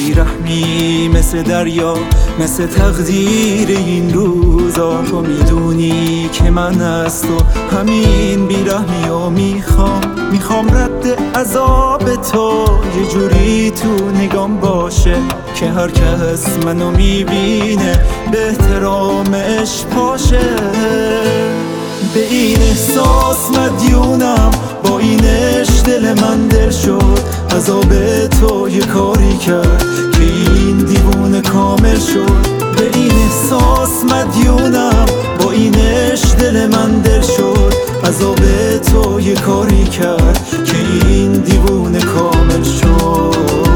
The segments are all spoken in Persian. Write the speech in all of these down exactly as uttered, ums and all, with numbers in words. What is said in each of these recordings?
بیرحمی مثل دریا، مثل تقدیر این روزا. تو میدونی که من از تو همین بیرحمی و میخوام میخوام رد عذاب تو یه جوری تو نگام باشه که هر کس منو میبینه به احترامش پاشه. به این احساس مدیونم، با اینش دل من دل شد. عذاب تو یه کاری کرد که این دیوونه کامل شد. به این احساس مدیونم، با اینش دل من دل شد. عذاب تو یه کاری کرد که این دیوونه کامل شد.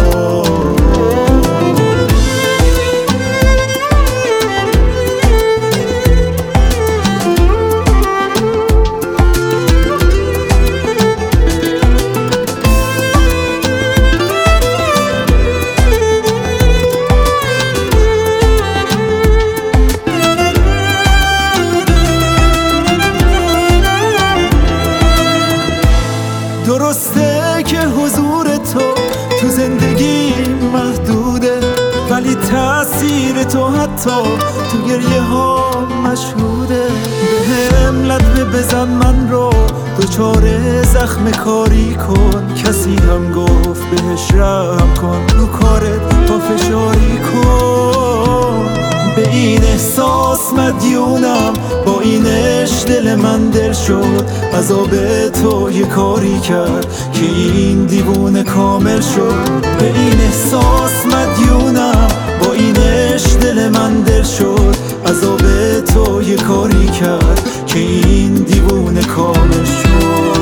درسته که حضور تو تو زندگی محدوده، ولی تأثیر تو حتی تو گریه ها مشهوده. به هم لطمه بزن من رو دوچار زخم کاری کن. کسی هم گفت بهش رحم کن، رو کارت با فشاری کن. به این احساس مدیونم، با اینش دل من دل شد. عذاب تو یه کاری کرد که این دیوونه کامل شد. به این احساس مدیونم، با اینش دل من دل شد. عذاب تو یه کاری کرد که این دیوونه کامل شد.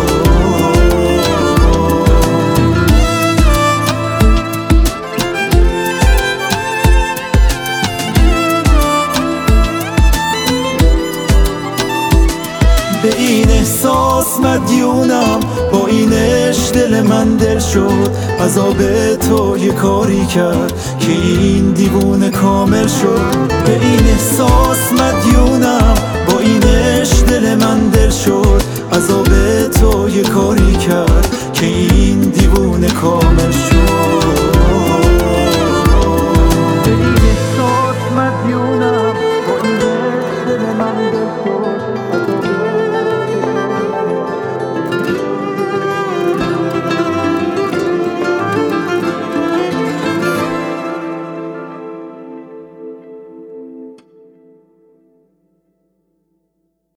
به این احساس مدیونم، با اینش دل من دل شد. عذاب تو یه کاری کرد که این دیوونه کامل شد. به این احساس مدیونم، با اینش دل من دل شد. عذاب تو یه کاری کرد که این دیوونه کامل شد.